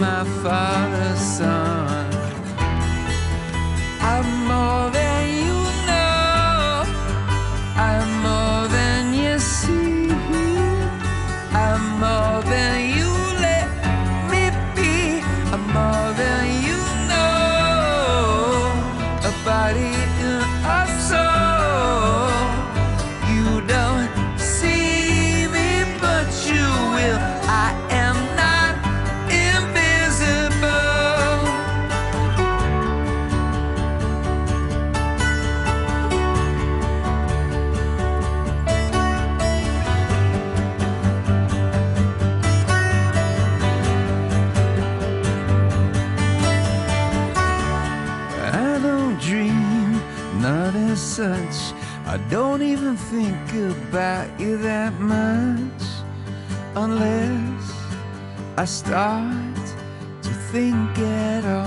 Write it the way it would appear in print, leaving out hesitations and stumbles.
my father's son. I'm more than you know, I'm more than you see, I'm more than you let me be, I'm more than you know, a body and a soul. You don't see me, but you will. I am not invisible. I don't dream, not as such. I don't even think about you that much, unless I start to think at all.